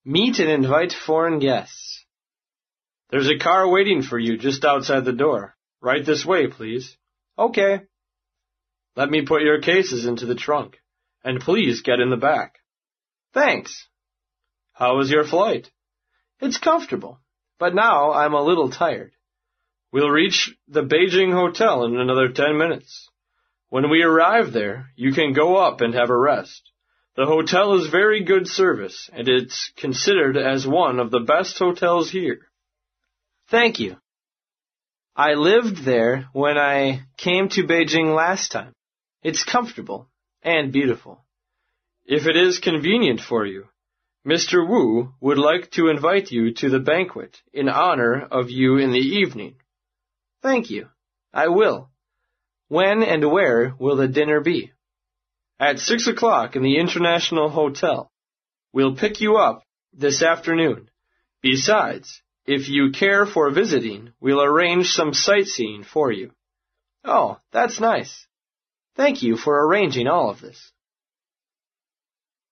Meet and invite foreign guests. There's a car waiting for you just outside the door. Right this way, please. Okay. Let me put your cases into the trunk, and please get in the back. Thanks. How was your flight? It's comfortable, but now I'm a little tired. We'll reach the Beijing Hotel in another 10 minutes. When we arrive there, you can go up and have a rest. The hotel is very good service, and it's considered as one of the best hotels here. Thank you. I lived there when I came to Beijing last time. It's comfortable and beautiful. If it is convenient for you, Mr. Wu would like to invite you to the banquet in honor of you in the evening. Thank you. I will. When and where will the dinner be? At 6 o'clock in the International Hotel. We'll pick you up this afternoon. Besides, if you care for visiting, we'll arrange some sightseeing for you. Oh, that's nice. Thank you for arranging all of this.